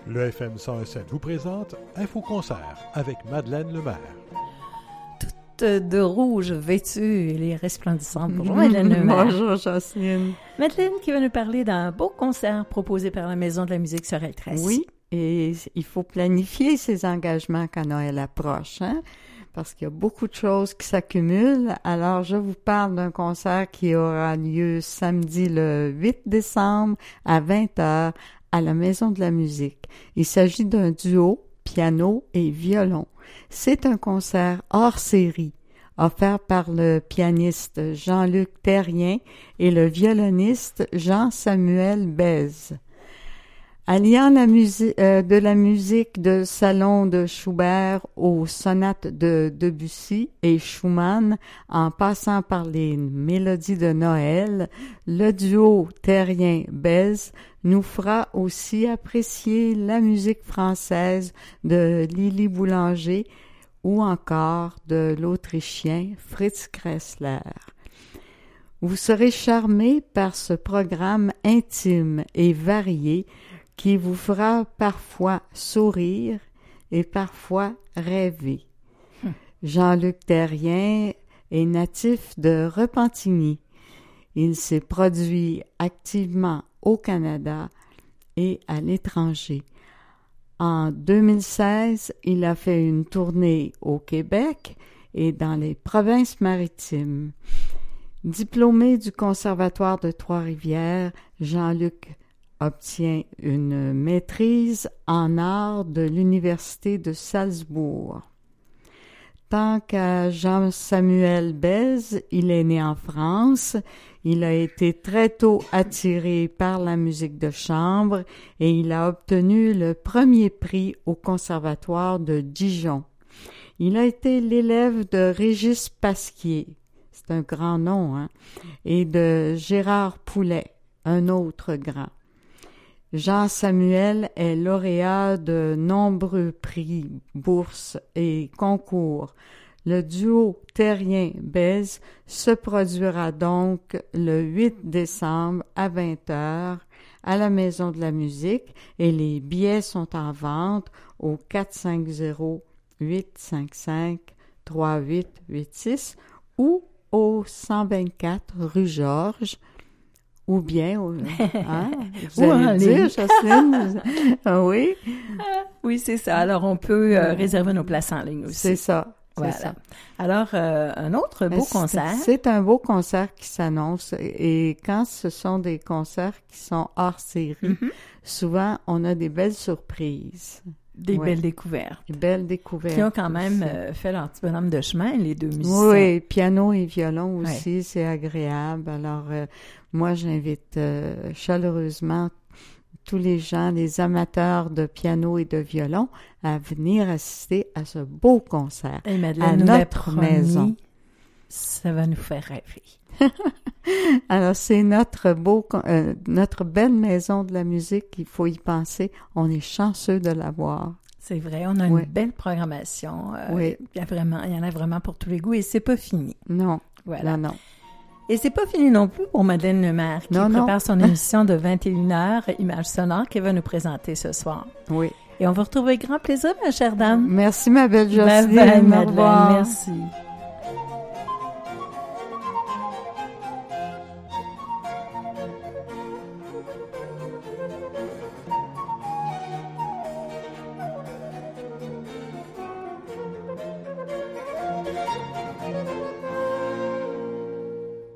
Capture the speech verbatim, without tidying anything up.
Le F M cent un virgule sept vous présente Info Concert avec Madeleine Lemaire. Info-concert avec Madeleine Lemaire. Toute de rouge vêtue, elle est resplendissante. Bonjour Madeleine Lemaire. Bonjour Jocelyne. Madeleine qui va nous parler d'un beau concert proposé par la Maison de la musique Sorel-Tracy. Oui, et il faut planifier ses engagements quand Noël approche, hein? Parce qu'il y a beaucoup de choses qui s'accumulent. Alors, je vous parle d'un concert qui aura lieu samedi le huit décembre à vingt heures à la Maison de la musique. Il s'agit d'un duo piano et violon. C'est un concert hors série, offert par le pianiste Jean-Luc Terrien et le violoniste Jean-Samuel Bèze. Alliant la musique, euh, de la musique de salon de Schubert aux sonates de Debussy et Schumann, en passant par les mélodies de Noël, le duo Terrien-Bèze nous fera aussi apprécier la musique française de Lily Boulanger ou encore de l'Autrichien Fritz Kressler. Vous serez charmé par ce programme intime et varié qui vous fera parfois sourire et parfois rêver. Hum. Jean-Luc Terrien est natif de Repentigny. Il s'est produit activement au Canada et à l'étranger. En deux mille seize, il a fait une tournée au Québec et dans les provinces maritimes. Diplômé du Conservatoire de Trois-Rivières, Jean-Luc obtient une maîtrise en art de l'Université de Salzbourg. Tant qu'à Jean-Samuel Bèze, il est né en France. Il a été très tôt attiré par la musique de chambre et il a obtenu le premier prix au Conservatoire de Dijon. Il a été l'élève de Régis Pasquier, c'est un grand nom, hein, et de Gérard Poulet, un autre grand. Jean-Samuel est lauréat de nombreux prix, bourses et concours. Le duo Terrien-Bèze se produira donc le huit décembre à vingt heures à la Maison de la musique et les billets sont en vente au quatre cinq zéro, huit cinq cinq, trois huit huit six ou au cent vingt-quatre rue Georges. Ou bien, hein, vous ou allez dire, Jocelyne? Ah oui? Oui, c'est ça. Alors, on peut euh, réserver nos places en ligne aussi. C'est ça. Voilà. C'est ça. Alors, euh, un autre beau c'est, concert. C'est un beau concert qui s'annonce. Et quand ce sont des concerts qui sont hors série, mm-hmm. souvent, on a des belles surprises. Des ouais. belles découvertes. Des belles découvertes. Qui ont quand même euh, fait leur petit bonhomme de chemin, les deux musiciens. Oui, piano et violon aussi, ouais. c'est agréable. Alors, euh, moi, j'invite euh, chaleureusement tous les gens, les amateurs de piano et de violon, à venir assister à ce beau concert et Madeleine, à nous notre promis, maison. Ça va nous faire rêver. Alors, c'est notre beau, euh, notre belle maison de la musique, il faut y penser. On est chanceux de l'avoir. C'est vrai, on a une oui. belle programmation. Euh, oui. Il y a vraiment, il y en a vraiment pour tous les goûts et c'est pas fini. Non, voilà. non, non. Et c'est pas fini non plus pour Madeleine Lemaire qui non, prépare non. son émission de vingt et une heures, Images sonores, qu'elle va nous présenter ce soir. Oui. Et on va retrouver avec grand plaisir, ma chère dame. Merci, ma belle Jocelyne. Bye bye, Madeleine. Merci.